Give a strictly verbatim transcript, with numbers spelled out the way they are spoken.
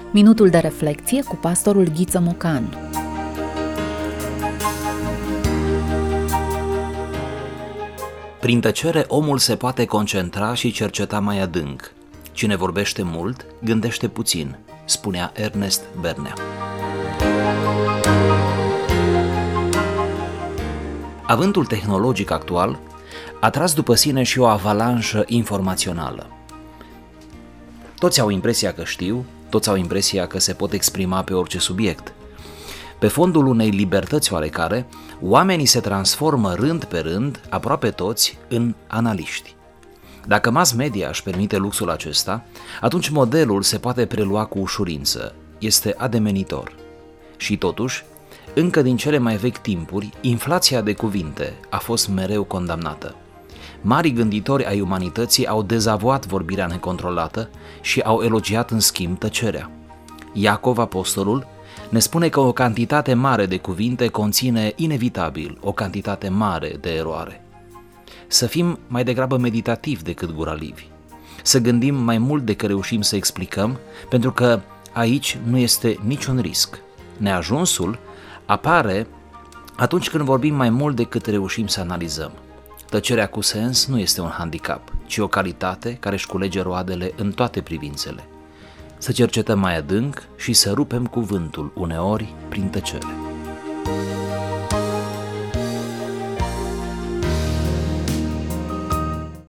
Minutul de reflecție cu pastorul Ghiță Mocan. Prin tăcere omul se poate concentra și cerceta mai adânc. Cine vorbește mult, gândește puțin, spunea Ernest Bernea. Avântul tehnologic actual a tras după sine și o avalanșă informațională. Toți au impresia că știu, toți au impresia că se pot exprima pe orice subiect. Pe fondul unei libertăți oarecare, oamenii se transformă rând pe rând, aproape toți, în analiști. Dacă mass media își permite luxul acesta, atunci modelul se poate prelua cu ușurință. Este ademenitor. Și totuși, încă din cele mai vechi timpuri, inflația de cuvinte a fost mereu condamnată. Marii gânditori ai umanității au dezavoat vorbirea necontrolată și au elogiat în schimb tăcerea. Iacov, apostolul, ne spune că o cantitate mare de cuvinte conține inevitabil o cantitate mare de eroare. Să fim mai degrabă meditativi decât guralivi. Să gândim mai mult decât reușim să explicăm, pentru că aici nu este niciun risc. Neajunsul apare atunci când vorbim mai mult decât reușim să analizăm. Tăcerea cu sens nu este un handicap, ci o calitate care își culege roadele în toate privințele. Să cercetăm mai adânc și să rupem cuvântul uneori prin tăcere.